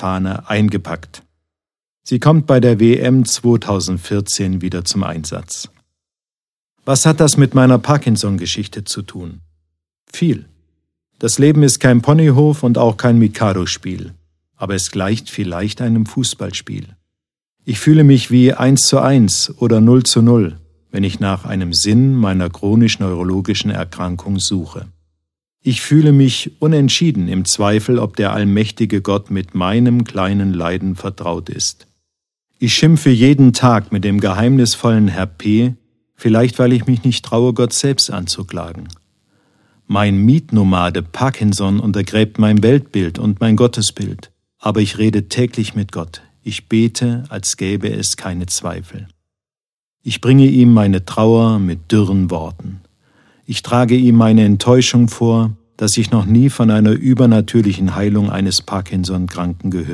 Fahne eingepackt. Sie kommt bei der WM 2014 wieder zum Einsatz. Was hat das mit meiner Parkinson-Geschichte zu tun? Viel. Das Leben ist kein Ponyhof und auch kein Mikado-Spiel, aber es gleicht vielleicht einem Fußballspiel. Ich fühle mich wie 1:1 oder 0:0, wenn ich nach einem Sinn meiner chronisch-neurologischen Erkrankung suche. Ich fühle mich unentschieden im Zweifel, ob der allmächtige Gott mit meinem kleinen Leiden vertraut ist. Ich schimpfe jeden Tag mit dem geheimnisvollen Herr P., vielleicht weil ich mich nicht traue, Gott selbst anzuklagen. Mein Mietnomade Parkinson untergräbt mein Weltbild und mein Gottesbild, aber ich rede täglich mit Gott. Ich bete, als gäbe es keine Zweifel. Ich bringe ihm meine Trauer mit dürren Worten. Ich trage ihm meine Enttäuschung vor, dass ich noch nie von einer übernatürlichen Heilung eines Parkinson-Kranken gehört